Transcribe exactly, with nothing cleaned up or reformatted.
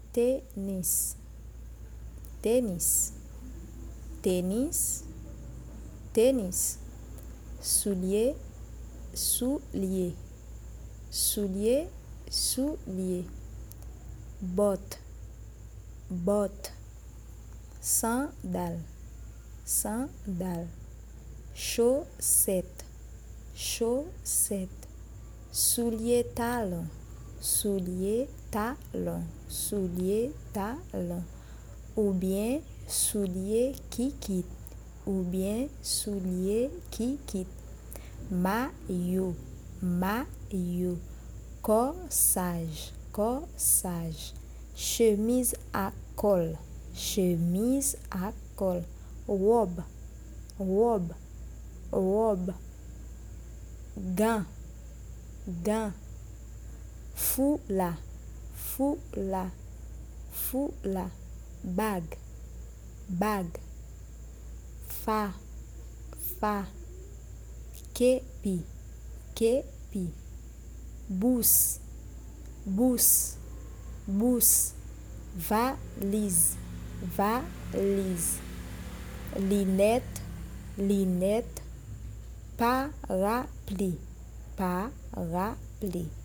Tennis, tennis, tennis, tennis. Soulier, soulier, soulier, soulier. Botte, botte. Sandal, sandal. Chaussette, chaussette. Soulier talon, soulier talon, soulier talon. Ou bien soulier kikit, ou bien soulier kikit. Maillot, maillot. Corsage, corsage. Chemise à col, chemise à col. Robe, robe, robe. Gants, gants. Foulard, foulard, foulard. Bague, bague. Fa, fa. Képi, képi. Bousse, bousse, bousse. Valise, valise. Linette, linette. Parapluie, parapluie.